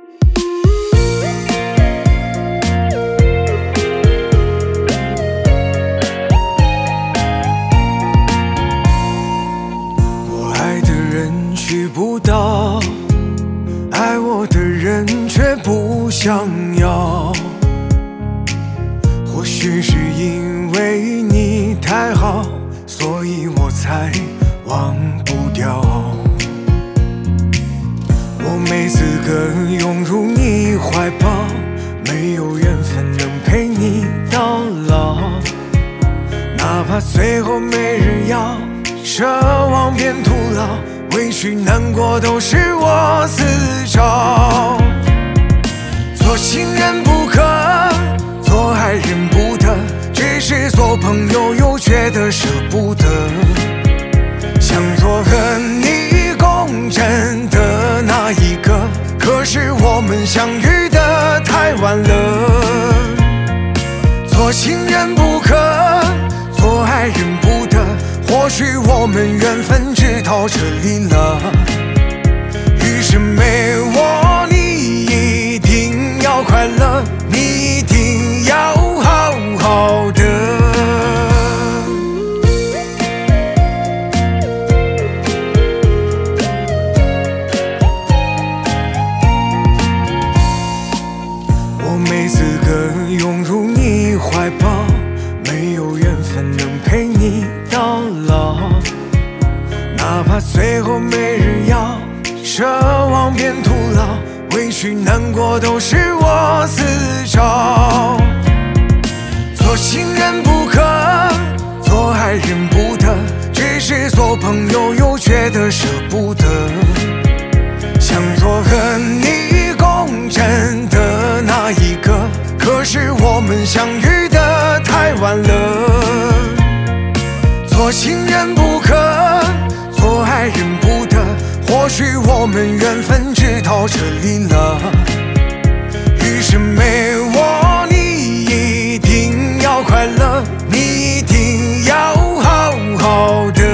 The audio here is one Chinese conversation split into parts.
我爱的人娶不到，爱我的人却不想要。或许是因为你太好，所以我才忘不掉。我没资格涌入你怀抱，没有缘分能陪你到老。哪怕最后没人要，奢望变徒劳，委屈难过都是我自找。做情人不可，做爱人不得，只是做朋友又觉得舍不得。想做和你共枕的那一个，可是我们相遇的太晚了。做情人不可，做爱人不得，或许我们缘分只到这里了。余生没我，你一定要快乐，你一定要好好的。我没资格涌入你怀抱，没有缘分能陪你到老。哪怕最后没人要，奢望变徒劳，委屈难过都是我自找。做情人不可，做爱人不得，只是做朋友又觉得舍不得。想做和你共枕的那一个，可是我们相遇的太晚了。做情人不可，做爱人不得，或许我们缘分只到这里了。余生没我，你一定要快乐，你一定要好好的。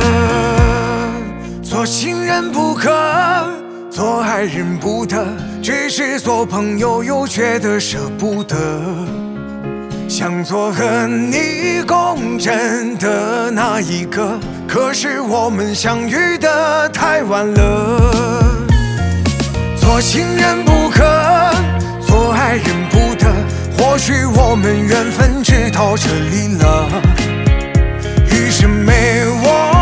做情人不可，做爱人不得，只是做朋友又觉得舍不得。想做和你共枕的那一个，可是我们相遇的太晚了。做情人不可，做爱人不得，或许我们缘分只到这里了。余生没我，